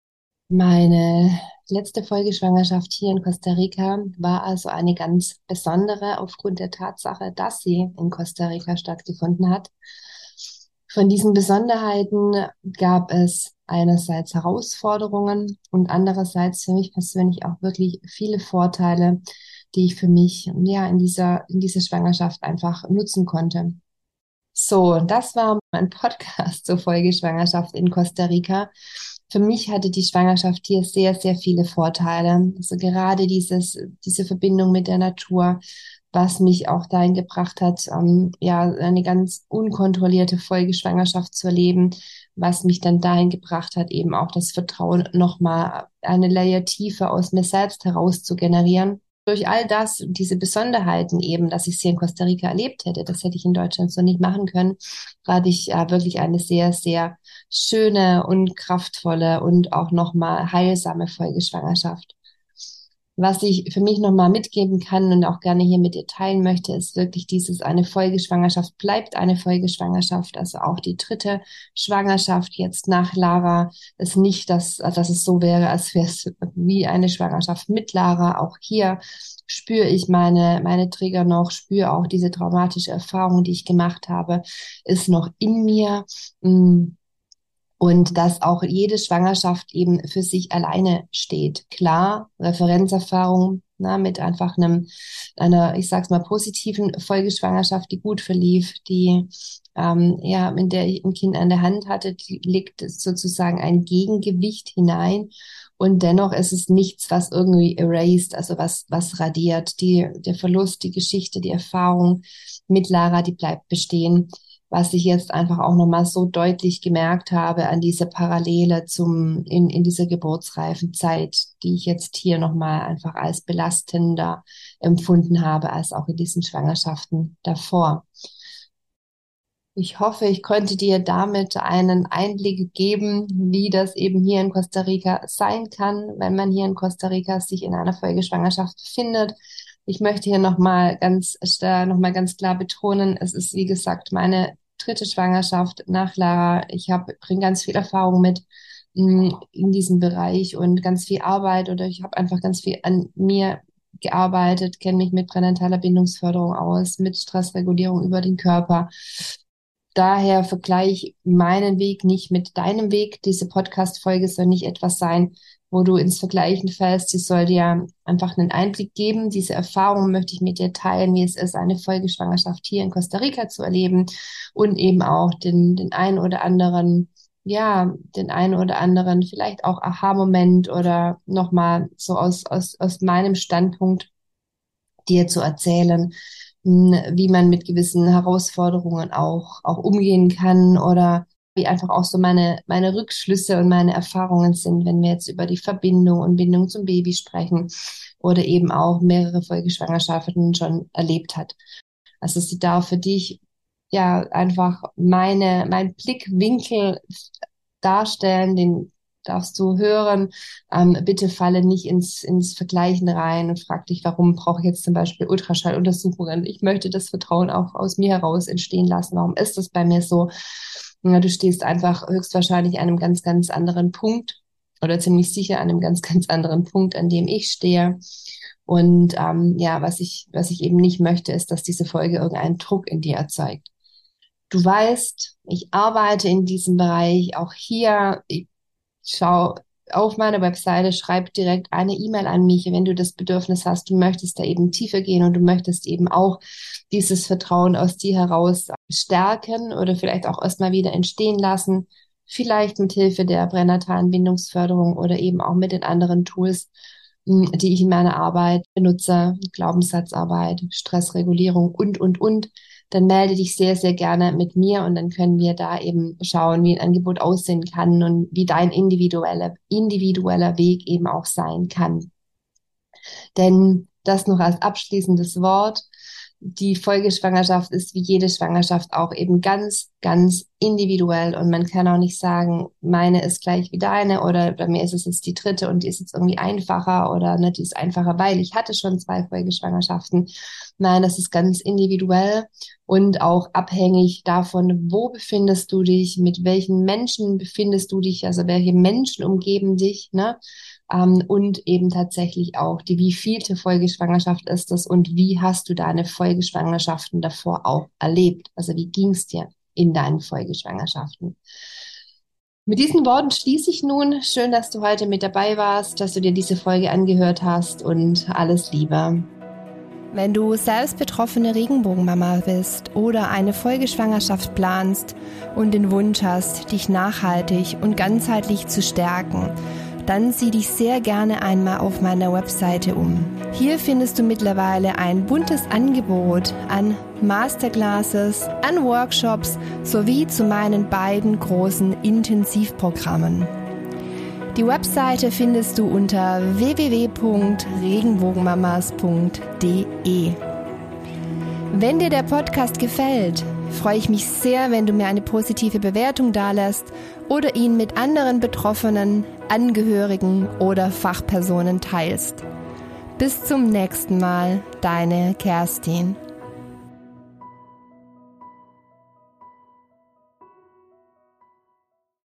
Meine letzte Folgeschwangerschaft hier in Costa Rica war also eine ganz besondere aufgrund der Tatsache, dass sie in Costa Rica stattgefunden hat. Von diesen Besonderheiten gab es einerseits Herausforderungen und andererseits für mich persönlich auch wirklich viele Vorteile, die ich für mich ja in dieser in dieser Schwangerschaft einfach nutzen konnte. So, das war mein Podcast zur Folgeschwangerschaft in Costa Rica. Für mich hatte die Schwangerschaft hier sehr, sehr viele Vorteile. Also gerade dieses, diese Verbindung mit der Natur, was mich auch dahin gebracht hat, ähm, ja, eine ganz unkontrollierte Folgeschwangerschaft zu erleben, was mich dann dahin gebracht hat, eben auch das Vertrauen nochmal eine Layer tiefer aus mir selbst heraus zu generieren. Durch all das, diese Besonderheiten eben, dass ich es hier in Costa Rica erlebt hätte, das hätte ich in Deutschland so nicht machen können, hatte ich äh, wirklich eine sehr, sehr schöne und kraftvolle und auch nochmal heilsame Folgeschwangerschaft. Was ich für mich nochmal mitgeben kann und auch gerne hier mit dir teilen möchte, ist wirklich dieses, eine Folgeschwangerschaft bleibt eine Folgeschwangerschaft. Also auch die dritte Schwangerschaft jetzt nach Lara ist nicht, dass, dass es so wäre, als wäre es wie eine Schwangerschaft mit Lara. Auch hier spüre ich meine, meine Trigger noch, spüre auch diese traumatische Erfahrung, die ich gemacht habe, ist noch in mir. Und dass auch jede Schwangerschaft eben für sich alleine steht. Klar, Referenzerfahrung, na, mit einfach einem, einer, ich sag's mal, positiven Folgeschwangerschaft, die gut verlief, die, ähm, ja, in der ich ein Kind an der Hand hatte, die legt sozusagen ein Gegengewicht hinein. Und dennoch ist es nichts, was irgendwie erased, also was, was radiert. Die, der Verlust, die Geschichte, die Erfahrung mit Lara, die bleibt bestehen. Was ich jetzt einfach auch nochmal so deutlich gemerkt habe an dieser Parallele zum, in, in dieser geburtsreifen Zeit, die ich jetzt hier nochmal einfach als belastender empfunden habe, als auch in diesen Schwangerschaften davor. Ich hoffe, ich konnte dir damit einen Einblick geben, wie das eben hier in Costa Rica sein kann, wenn man hier in Costa Rica sich in einer Folgeschwangerschaft befindet. Ich möchte hier nochmal ganz, äh, noch mal ganz klar betonen, es ist, wie gesagt, meine dritte Schwangerschaft nach Lara. Ich habe, bringe ganz viel Erfahrung mit mh, in diesem Bereich und ganz viel Arbeit oder ich habe einfach ganz viel an mir gearbeitet, kenne mich mit pränataler Bindungsförderung aus, mit Stressregulierung über den Körper. Daher vergleiche meinen Weg nicht mit deinem Weg. Diese Podcast-Folge soll nicht etwas sein, wo du ins Vergleichen fällst. Sie soll dir einfach einen Einblick geben. Diese Erfahrung möchte ich mit dir teilen, wie es ist, eine Folgeschwangerschaft hier in Costa Rica zu erleben und eben auch den, den einen oder anderen, ja, den einen oder anderen vielleicht auch Aha-Moment oder nochmal so aus, aus, aus meinem Standpunkt dir zu erzählen, wie man mit gewissen Herausforderungen auch, auch umgehen kann oder wie einfach auch so meine, meine Rückschlüsse und meine Erfahrungen sind, wenn wir jetzt über die Verbindung und Bindung zum Baby sprechen oder eben auch mehrere Folgeschwangerschaften schon erlebt hat. Also sie darf für dich ja einfach meine, mein Blickwinkel darstellen, den darfst du hören. Ähm, bitte falle nicht ins, ins Vergleichen rein und frag dich, warum brauche ich jetzt zum Beispiel Ultraschalluntersuchungen? Ich möchte das Vertrauen auch aus mir heraus entstehen lassen. Warum ist das bei mir so? Ja, du stehst einfach höchstwahrscheinlich an einem ganz, ganz anderen Punkt oder ziemlich sicher an einem ganz, ganz anderen Punkt, an dem ich stehe. Und ähm, ja, was ich, was ich eben nicht möchte, ist, dass diese Folge irgendeinen Druck in dir erzeugt. Du weißt, ich arbeite in diesem Bereich, auch hier. Ich schau auf meine Webseite, schreib direkt eine E-Mail an mich, wenn du das Bedürfnis hast, du möchtest da eben tiefer gehen und du möchtest eben auch dieses Vertrauen aus dir heraus stärken oder vielleicht auch erstmal wieder entstehen lassen. vielleicht mit Hilfe der pränatalen Bindungsförderung oder eben auch mit den anderen Tools, die ich in meiner Arbeit benutze, Glaubenssatzarbeit, Stressregulierung und, und, und, dann melde dich sehr, sehr gerne mit mir und dann können wir da eben schauen, wie ein Angebot aussehen kann und wie dein individueller, individueller Weg eben auch sein kann. Denn das noch als abschließendes Wort. Die Folgeschwangerschaft ist wie jede Schwangerschaft auch eben ganz, ganz individuell und man kann auch nicht sagen, meine ist gleich wie deine oder bei mir ist es jetzt die dritte und die ist jetzt irgendwie einfacher oder ne, die ist einfacher, weil ich hatte schon zwei Folgeschwangerschaften. Nein, das ist ganz individuell und auch abhängig davon, wo befindest du dich, mit welchen Menschen befindest du dich, also welche Menschen umgeben dich, ne? Um, und eben tatsächlich auch die wievielte Folgeschwangerschaft ist das und wie hast du deine Folgeschwangerschaften davor auch erlebt? Also wie ging es dir in deinen Folgeschwangerschaften? Mit diesen Worten schließe ich nun. Schön, dass du heute mit dabei warst, dass du dir diese Folge angehört hast und alles Liebe. Wenn du selbst betroffene Regenbogenmama bist oder eine Folgeschwangerschaft planst und den Wunsch hast, dich nachhaltig und ganzheitlich zu stärken, dann sieh dich sehr gerne einmal auf meiner Webseite um. Hier findest du mittlerweile ein buntes Angebot an Masterclasses, an Workshops sowie zu meinen beiden großen Intensivprogrammen. Die Webseite findest du unter w w w punkt regenbogenmamas punkt d e. Wenn dir der Podcast gefällt, freue ich mich sehr, wenn du mir eine positive Bewertung dalässt oder ihn mit anderen Betroffenen, Angehörigen oder Fachpersonen teilst. Bis zum nächsten Mal, deine Kerstin.